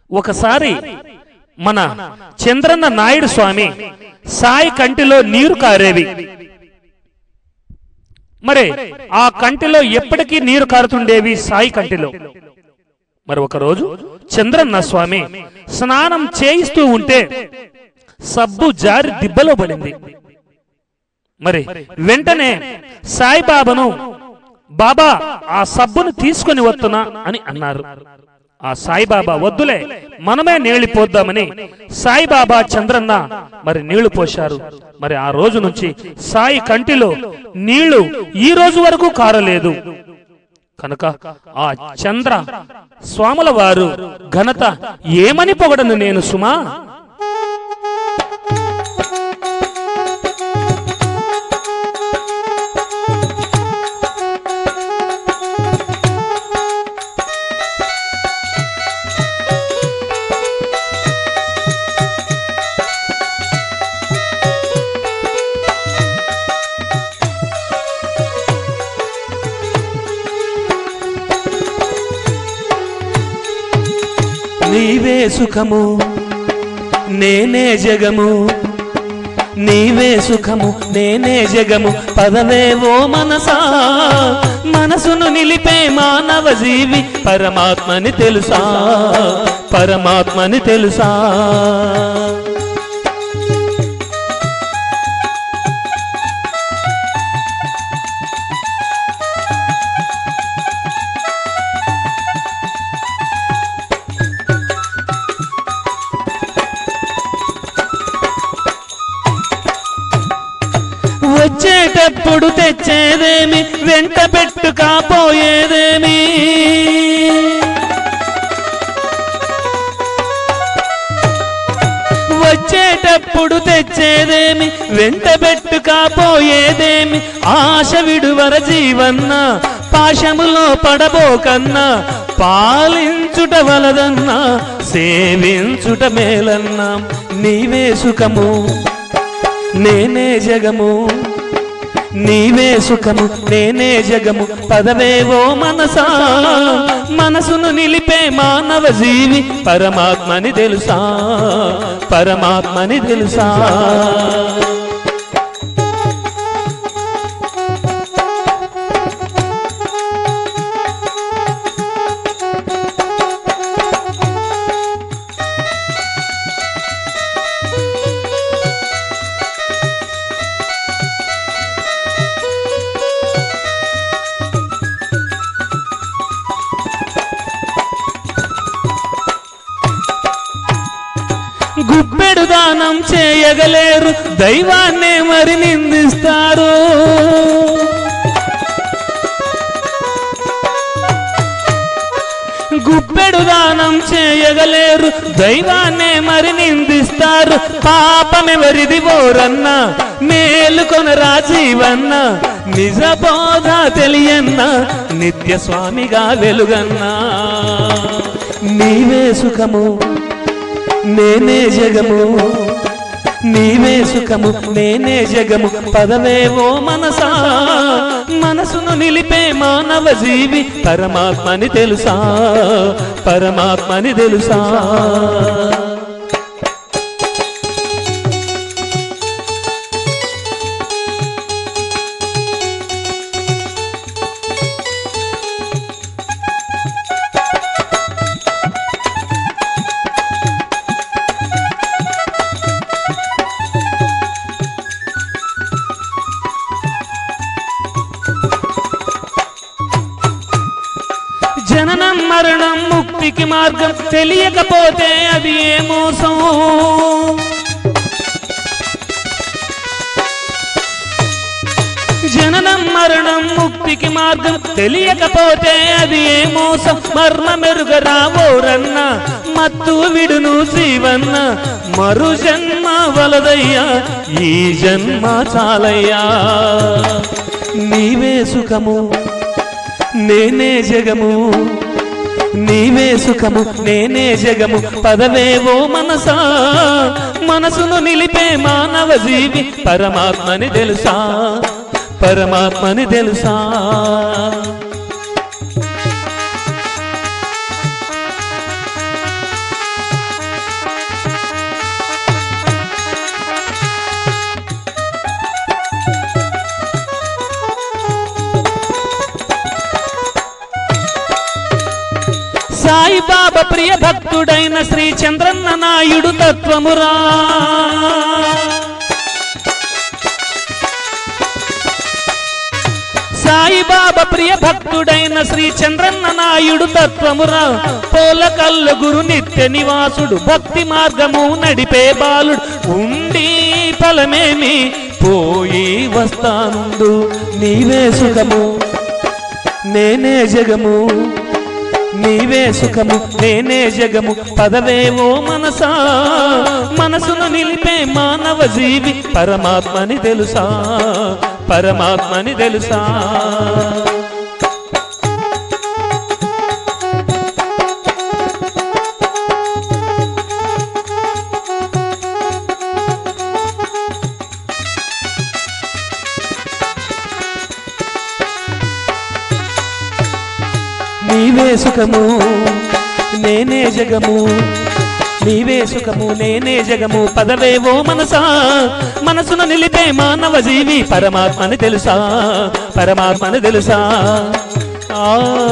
ఒకసారి మన చంద్రన్న నాయుడు స్వామి సాయి కంటిలో నీరు కారేవి. మరి ఆ కంటిలో ఎప్పటికీ నీరు కారుతుండేవి సాయి కంటిలో. మరి ఒకరోజు చంద్రన్న స్వామి స్నానం చేయిస్తూ ఉంటే సబ్బు జారి దిబ్బలో పడింది. మరి వెంటనే సాయిబాబాను, బాబా ఆ సబ్బును తీసుకొని వస్తున్నా అని అన్నారు. ఆ సాయిబాబా వద్దులే మనమే నీళ్లు పోద్దామని సాయిబాబా చంద్రన్న మరి నీళ్లు పోశారు. మరి ఆ రోజు నుంచి సాయి కంటిలో నీళ్లు ఈ రోజు వరకు కారలేదు. కనుక ఆ చంద్ర స్వాముల వారు ఘనత ఏమని పొగడను నేను సుమా. నీవే సుఖము నేనే జగము, నీవే సుఖము నేనే జగము పదవే ఓ మనసా. మనసును నిలిపే మానవ జీవి పరమాత్మని తెలుసా, పరమాత్మని తెలుసా. వచ్చేటప్పుడు తెచ్చేదేమి, వెంట పెట్టుకపోయేదేమి. వచ్చేటప్పుడు తెచ్చేదేమి, వెంట పెట్టుకపోయేదేమి. ఆశ విడువర జీవన్నా, పాశములో పడబోకన్నా. పాలించుట వలదన్నా, సేవించుట మేలన్నా. నీవే సుఖము నేనే జగము, నీవే సుఖము నేనే జగము పదవే ఓ మనసా. మనసును నిలిపే మానవ జీవి పరమాత్మని తెలుసా, పరమాత్మని తెలుసా. గుప్పెడు దానం చేయగలేరు, దైవాన్నే మరి నిందిస్తారు. గుప్పెడు దానం చేయగలేరు, దైవాన్నే మరి నిందిస్తారు. పాపమెవరిది ఓరన్నా, మేలుకొనరా జీవన్నా. నిజ బోధ తెలియన్నా, నిత్య స్వామిగా వెలుగన్నా. నీవే సుఖము నేనే జగము, నీవే సుఖము నేనే జగము పదవే ఓ మనసా. మనసును నిలిపే మానవ జీవి పరమాత్మని తెలుసా, పరమాత్మని తెలుసా. జననం మరణం ముక్తికి మార్గం తెలియకపోతే అది ఏ మోసం. జననం మరణం ముక్తికి మార్గం తెలియకపోతే అది ఏ మోసం. మర్మ మెరుగరా ఓరన్న, మత్తు విడును జీవన్న. మరు జన్మ వలదయ్యా, ఈ జన్మ చాలయ్యా. నీవే సుఖము నేనే జగము, నీవే సుఖము నేనే జగము పదవే ఓ మనసా. మనసును నిలిపే మానవ జీవి పరమాత్మని తెలుసా, పరమాత్మని తెలుసా. ప్రియ భక్తుడైన శ్రీ చంద్రన్న నాయుడు తత్వమురా సాయిబాబా ప్రియ భక్తుడైన శ్రీ చంద్రన్న నాయుడు తత్వమురా పోలకల్ల గురు నిత్య నివాసుడు భక్తి మార్గము నడిపే బాలుడు ఉండి ఫలమేమి పోయి వస్తానుండు నీవే సుఖము నేనే జగము నీవే సుఖము నేనే జగము పదవేవో మనసా మనసును నిలిపే మానవ జీవి పరమాత్మని తెలుసా పరమాత్మని తెలుసా నీవే సుఖము నేనే జగము నీవే సుఖము నేనే జగము పదవేవో మనసా మనసును నిలిపే మానవ జీవి పరమాత్మని తెలుసా పరమాత్మని తెలుసా